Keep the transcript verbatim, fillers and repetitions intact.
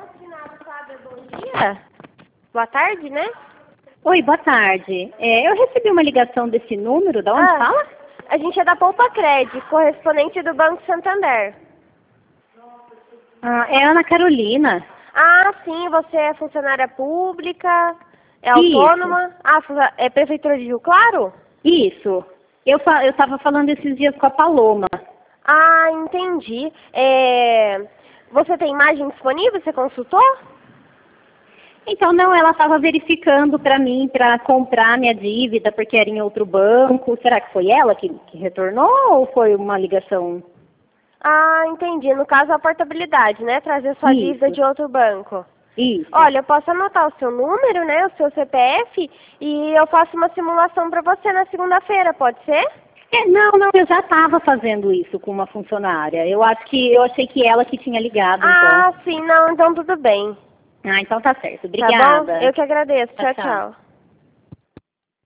Bom dia. Boa tarde, né? Oi, boa tarde. É, eu recebi uma ligação desse número, da onde Ah, fala? a gente é da Poupa Cred, correspondente do Banco Santander. Ah, é Ana Carolina. Ah, sim, você é funcionária pública, é Isso. autônoma. Ah, funca- é Prefeitura de Rio Claro? Isso. Eu fa eu estava falando esses dias com a Paloma. Ah, entendi. É... Você tem imagem disponível? Você consultou? Então, não, ela estava verificando para mim, para comprar minha dívida, porque era em outro banco. Será que foi ela que, que retornou ou foi uma ligação? Ah, entendi. No caso, a portabilidade, né? Trazer sua Isso. dívida de outro banco. Isso. Olha, eu posso anotar o seu número, né? O seu C P F e eu faço uma simulação para você na segunda-feira, pode ser? É, não, não, eu já estava fazendo isso com uma funcionária. Eu acho que, eu achei que ela que tinha ligado, Ah, então. sim, não, então tudo bem. Ah, então tá certo. Tá bom? Obrigada. Eu que agradeço. Tchau, Tchau, tchau. tchau.